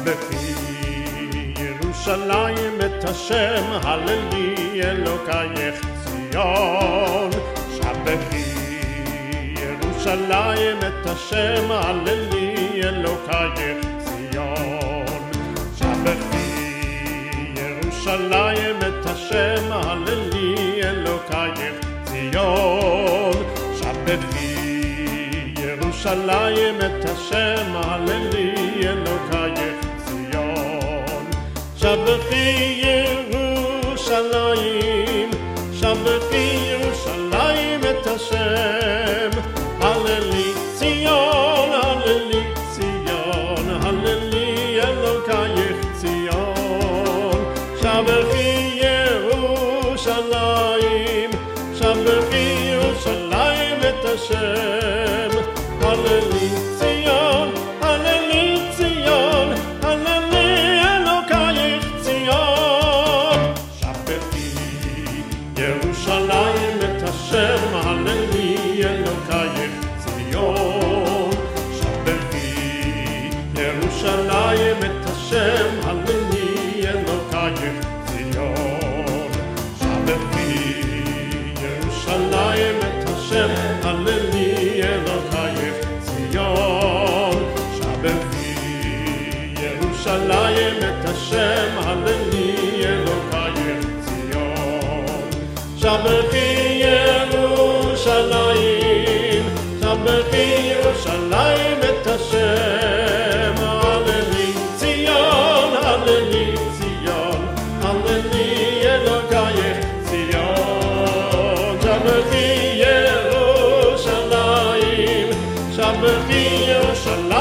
שבחי ירושלים את השם, הללי אלוקייך ציון. שבחי ירושלים את השם, הללי אלוקייך ציון. שבחי ירושלים את השם, הללי אלוקייך ציון. שבחי ירושלים את השם, הללי אלוקייך ציון. שבחי ירושלים, שבחי ירושלים את השם, הללי ציון, הללי ציון, הללי אלוקייך ציון. שבחי ירושלים, שבחי ירושלים את השם, הללי ציון, הללי ציון, הללי אלוקייך ציון. שבחי ירושלים את השם, הללי אלוקייך ציון. שבחי ירושלים את השם, הללי אלוקייך ציון. שבחי ירושלים את השם, הללי אלוקייך ציון. שבחי ירושלים את השם, הללי אלוקייך ציון. שבחי ירושלים, שבחי ירושלים את השם, הללי ציון, הללי ציון, הללי אלוקייך ציון. שבחי ירושלים, שבחי ירושלים